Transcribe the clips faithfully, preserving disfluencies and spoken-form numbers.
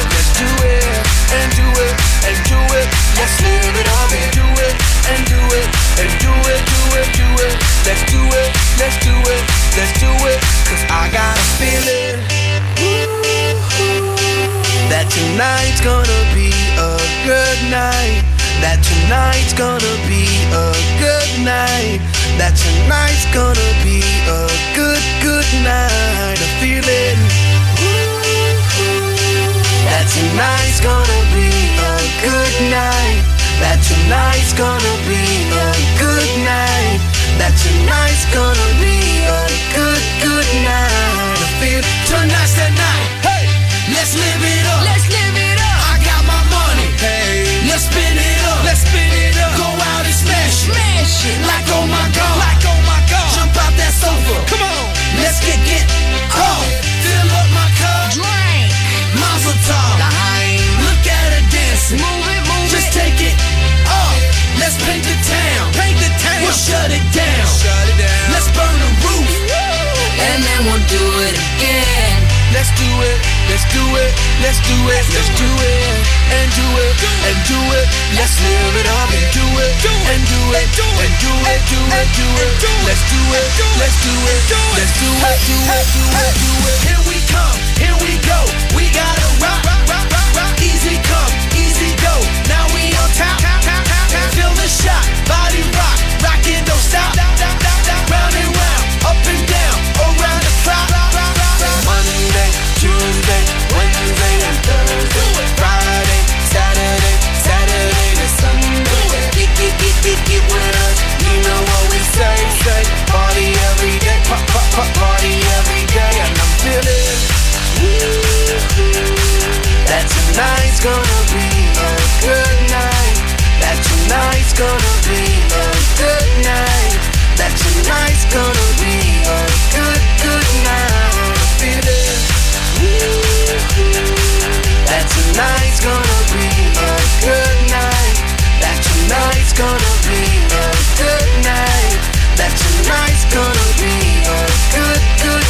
let's do it, and do it, and do it. Let's live it up and do it, and do it, and do it, do it, do it. Let's do it, let's do it, let's do it. Cause I got a feeling that tonight's gonna be a good night. That tonight's gonna be a good night. That tonight's gonna be a good, good night. A feeling that tonight's gonna be a good night. That tonight's gonna be a good night. That tonight's gonna be a good, good night. I feel tonight's the night. Hey, let's live it up. Let's live it up. I got my money. Hey, let's spin it up. Let's spin it up. Go out and smash it. Smash it. Like oh my god. Like oh my god. Jump out that sofa. Come on. Let's get get oh. Fill up my cup. Drink. Mazel tov. Look at her dancing. Move it, move Just it. Just take it off. Let's paint the town. Paint the town. We'll shut it down. Shut it down. Let's burn the roof. Woo. And then we'll do it again. Let's do it. Let's do it. Let's do it. Let's do it. And do it. And do it. Let's live it up and do it. And do it. And do it. Do it. Do it. Let's do it. Let's do it. Let's do it. Do it. Do it. Do it. Here we come. Here we go. We gotta rock. Rock. Rock. Rock. Easy come. Easy go. Now we on top. Feel the shot. Body rock. Rockin', don't stop. Round and round. Up and down. Around the clock. Monday, Tuesday, Wednesday, and Thursday. Friday, Saturday, Saturday to Sunday. Get, get, get, get, get with us. You know what we say, say. Party every day, pop, pop, pop, party every day. And I'm feeling that tonight's gonna be a good night. That tonight's gonna be a good night. That tonight's gonna be a good, good night. Feeling that tonight's gonna be a good night. That tonight's gonna be a good night. That tonight's gonna be a good, good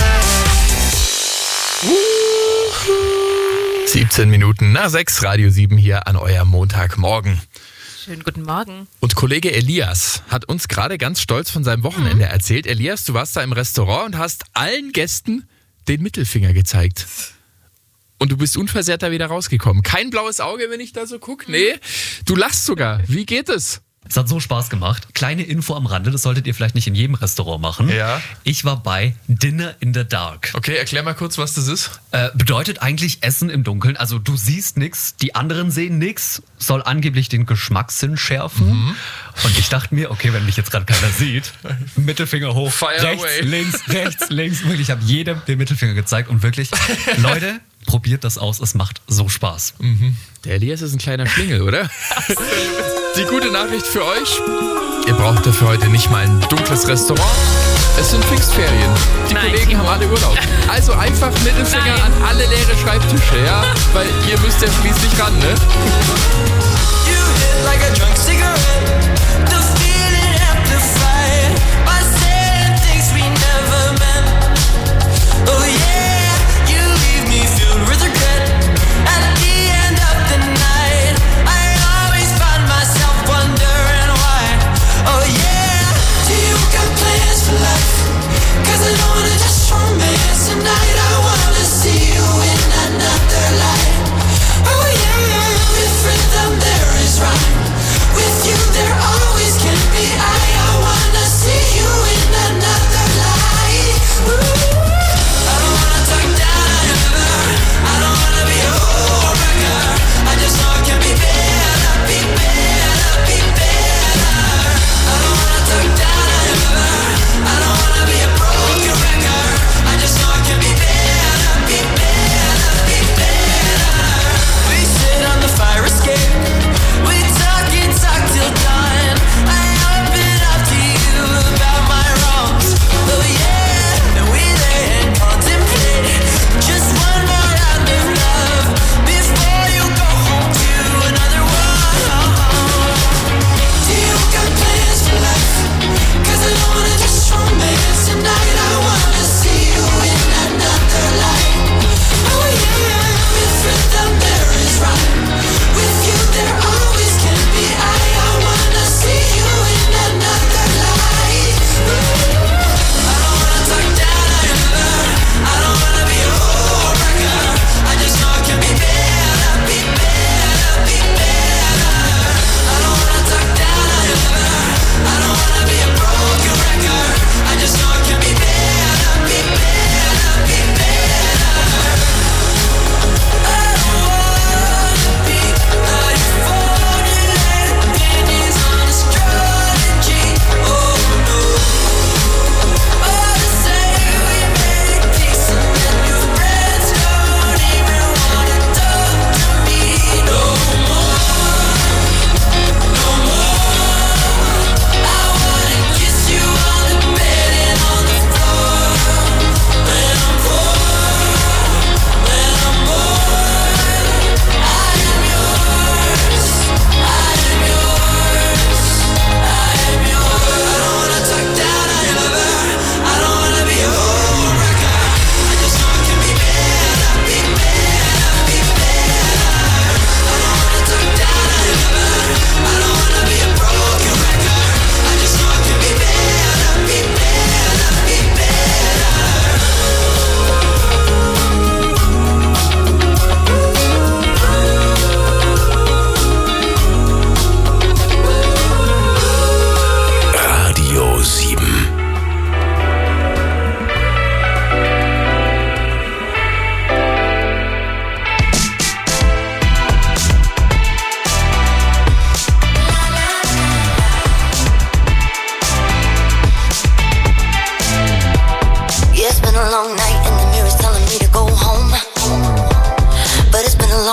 night. siebzehn Minuten nach sechs, Radio sieben hier an eurem Montagmorgen. Schönen guten Morgen. Und Kollege Elias hat uns gerade ganz stolz von seinem Wochenende mhm. erzählt. Elias, du warst da im Restaurant und hast allen Gästen den Mittelfinger gezeigt. Und du bist unversehrt da wieder rausgekommen. Kein blaues Auge, wenn ich da so gucke. Nee, du lachst sogar. Wie geht es? Es hat so Spaß gemacht. Kleine Info am Rande, das solltet ihr vielleicht nicht in jedem Restaurant machen. Ja. Ich war bei Dinner in the Dark. Okay, erklär mal kurz, was das ist. Äh, bedeutet eigentlich Essen im Dunkeln. Also du siehst nichts, die anderen sehen nichts. Soll angeblich den Geschmackssinn schärfen. Mhm. Und ich dachte mir, okay, wenn mich jetzt gerade keiner sieht, Mittelfinger hoch, Fire rechts, away. links, rechts, links. Wirklich, ich habe jedem den Mittelfinger gezeigt. Und wirklich, Leute, probiert das aus, es macht so Spaß. Mhm. Der Elias ist ein kleiner Schlingel, oder? Die gute Nachricht für euch: Ihr braucht dafür heute nicht mal ein dunkles Restaurant. Es sind Pfingstferien. Die Nein, Kollegen Timo. haben alle Urlaub. Also einfach Mittelfinger Nein. an alle leere Schreibtische, ja? Weil ihr müsst ja schließlich ran, ne? You hit like a drunk cigarette. The feeling amplified by saying things we never meant. Oh yeah, you leave me filled with regret. At the end of the night, I always find myself wondering why. Oh yeah, do you got plans for life? Cause I don't wanna just romance tonight. I wanna see you in another light. Oh yeah, with rhythm there is rhyme. With you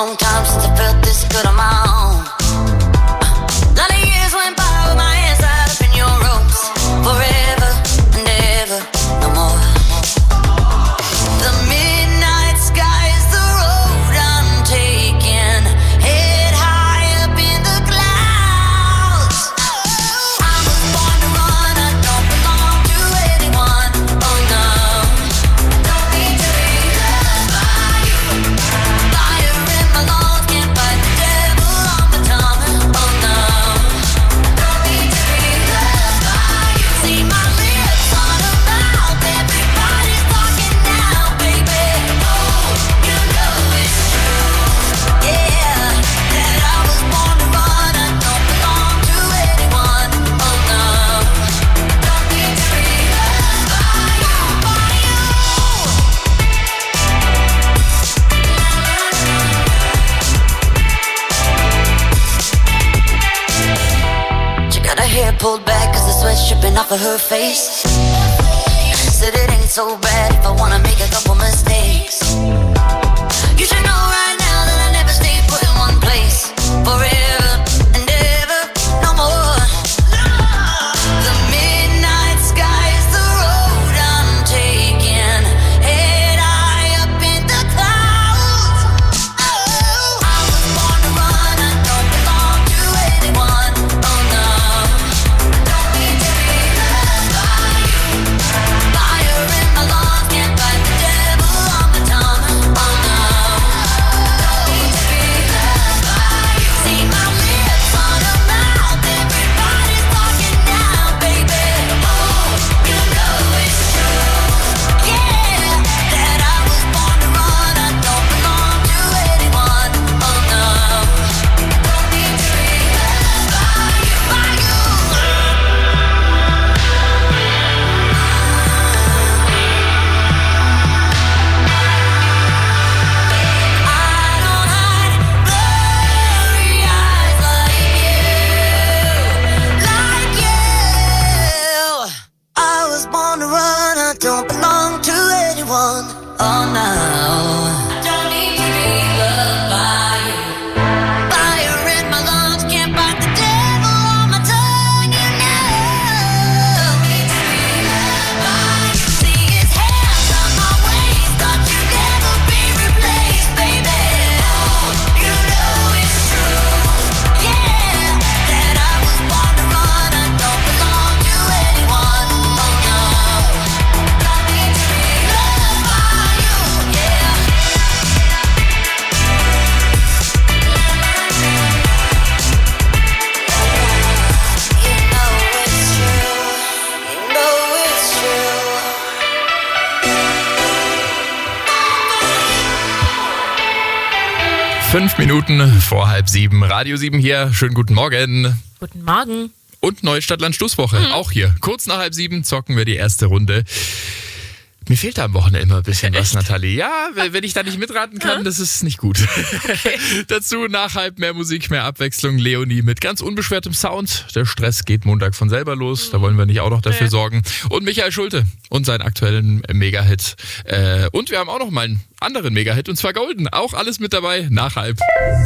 long time since I felt this good on my own. Lot of years went by with my hands tied up in your ropes. Forever and ever, no more. The midnight sky is the road I'm taking. Head high up in the clouds. I was born to run, I don't belong to anyone. Oh no, don't need to be loved by you. Fire in my lungs, can't fight the devil on my tongue. Oh no, don't need to be loved by you. See my lips on a mouth, everybody's talking now, baby. Oh, you know it's true. Yeah, that I was born to run, I don't belong to anyone. Oh no, don't need to be loved by you, by you. She got her hair pulled back cause the sweat's dripping off of her face. Said it ain't so bad if I wanna make a couple mistakes. You should know right now that I never stay put in one place. Forever and ever, no more. The midnight sky is the road I'm taking. Head high up in the clouds. Oh, I was born to run, I don't belong to anyone. Oh no, don't need to be loved by you. Fire in my lungs, can't fight the devil on my tongue. Oh no, don't need to be loved by you. See my lips on a mouth, everybody's talking now, baby. Oh, you know it's true. Yeah, that I was born to run, I don't belong to anyone. Oh no, don't need to be loved by you, by you. I don't hide blurry eyes like you, like you. I was born to run, I don't belong to anyone. Oh no, don't need to be loved by you. Fire in my lungs, can't fight the devil on my tongue. You know, don't need to be loved by you. See his hands on my waist, thought you'd never be replaced, baby. Oh, you know it's true. Yeah, that I was born to run, I don't belong to anyone. Oh no, don't need to be loved by you. Yeah. You know it's true. You know it's true. Fünf Minuten vor halb sieben. Radio sieben hier. Schönen guten Morgen. Guten Morgen. Und Neustadt-Land-Schlusswoche. Auch hier. Kurz nach halb sieben zocken wir die erste Runde. Mir fehlt da am Wochenende immer ein bisschen was, Nathalie. Ja, wenn wenn ich da nicht mitraten kann, das ist nicht gut. Dazu nach halb mehr Musik, mehr Abwechslung. Leonie mit ganz unbeschwertem Sound. Der Stress geht Montag von selber los. Da wollen wir nicht auch noch dafür sorgen. Und Michael Schulte und seinen aktuellen Mega-Hit. Äh, und wir haben auch noch mal einen anderen Mega-Hit, und zwar Golden. Auch alles mit dabei nach halb.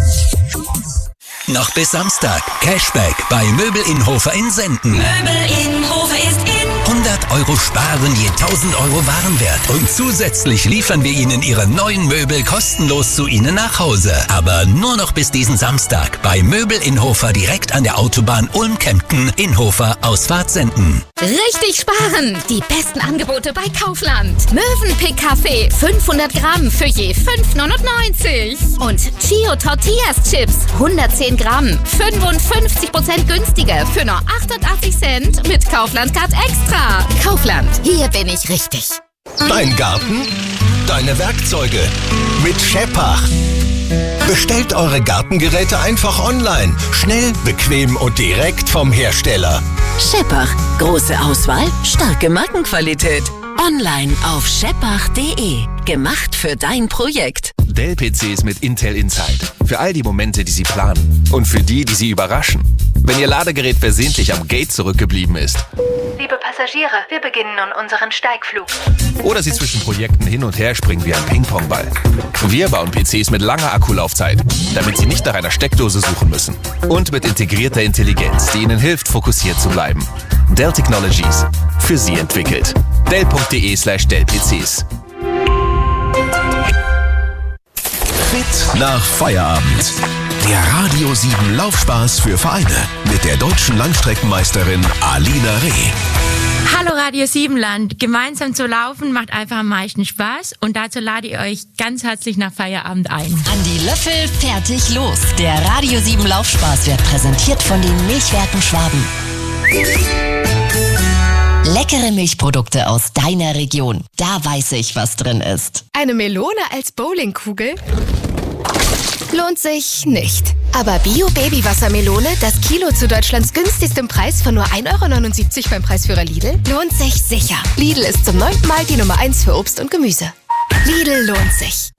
Noch bis Samstag. Cashback bei Möbel in Hofer in Senden. Möbel in Hofer ist in. hundert Euro sparen je tausend Euro Warenwert. Und zusätzlich liefern wir Ihnen Ihre neuen Möbel kostenlos zu Ihnen nach Hause. Aber nur noch bis diesen Samstag bei Möbel in Hofer direkt an der Autobahn Ulm-Kempten in Hofer Ausfahrt Senden. Richtig sparen! Die besten Angebote bei Kaufland. Mövenpick Kaffee fünfhundert Gramm für je fünf neunundneunzig. Und Chio Tortillas Chips hundertzehn Gramm, fünfundfünfzig Prozent günstiger für nur achtundachtzig Cent mit Kaufland Card Extra. Kaufland, hier bin ich richtig. Dein Garten, deine Werkzeuge mit Scheppach. Bestellt eure Gartengeräte einfach online. Schnell, bequem und direkt vom Hersteller. Scheppach. Große Auswahl, starke Markenqualität. Online auf scheppach punkt de. Gemacht für dein Projekt. Dell-P Cs mit Intel Inside. Für all die Momente, die Sie planen. Und für die, die Sie überraschen. wenn Ihr Ladegerät versehentlich am Gate zurückgeblieben ist. Liebe Passagiere, wir beginnen nun unseren Steigflug. Oder Sie zwischen Projekten hin und her springen wie ein Ping-Pong-Ball. Wir bauen P Cs mit langer Akkulaufzeit, damit Sie nicht nach einer Steckdose suchen müssen. Und mit integrierter Intelligenz, die Ihnen hilft, fokussiert zu bleiben. Dell Technologies. Für Sie entwickelt. Dell.de slash Dell-PCs. Fit nach Feierabend. Der Radio sieben Laufspaß für Vereine mit der deutschen Langstreckenmeisterin Alina Reh. Hallo Radio sieben Land. Gemeinsam zu laufen macht einfach am meisten Spaß und dazu lade ich euch ganz herzlich nach Feierabend ein. Andi Löffel, fertig, los. Der Radio sieben Laufspaß wird präsentiert von den Milchwerken Schwaben. Leckere Milchprodukte aus deiner Region. Da weiß ich, was drin ist. Eine Melone als Bowlingkugel? Lohnt sich nicht. Aber Bio-Baby-Wassermelone, das Kilo zu Deutschlands günstigstem Preis von nur ein Euro neunundsiebzig beim Preisführer Lidl, lohnt sich sicher. Lidl ist zum neunten Mal die Nummer eins für Obst und Gemüse. Lidl lohnt sich.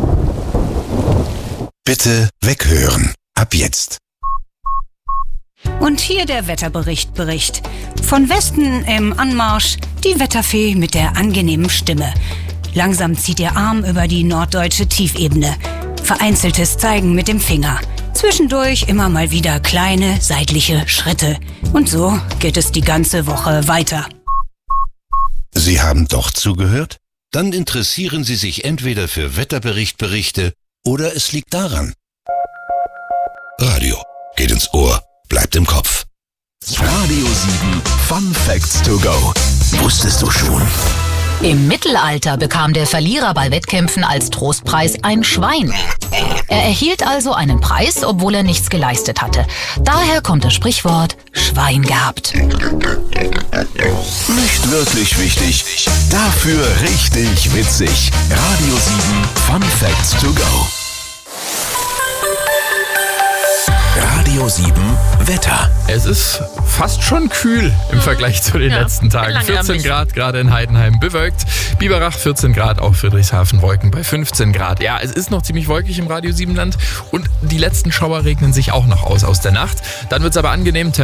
Bitte weghören. Ab jetzt. Und hier der Wetterbericht Bericht. Von Westen im Anmarsch die Wetterfee mit der angenehmen Stimme. Langsam zieht ihr Arm über die norddeutsche Tiefebene. Vereinzeltes Zeigen mit dem Finger. Zwischendurch immer mal wieder kleine seitliche Schritte. Und so geht es die ganze Woche weiter. Sie haben doch zugehört? Dann interessieren Sie sich entweder für Wetterberichtberichte oder es liegt daran. Radio geht ins Ohr, bleibt im Kopf. Radio sieben Fun Facts to go. Wusstest du schon? Im Mittelalter bekam der Verlierer bei Wettkämpfen als Trostpreis ein Schwein. Er erhielt also einen Preis, obwohl er nichts geleistet hatte. Daher kommt das Sprichwort Schwein gehabt. Nicht wirklich wichtig, dafür richtig witzig. Radio sieben Fun Facts to go. Radio sieben Wetter. Es ist fast schon kühl im Vergleich zu den ja, letzten Tagen. vierzehn Grad gerade in Heidenheim, bewölkt. Biberach vierzehn Grad, auch Friedrichshafen Wolken bei fünfzehn Grad. Ja, es ist noch ziemlich wolkig im Radio sieben Land und die letzten Schauer regnen sich auch noch aus aus der Nacht. Dann wird es aber angenehm.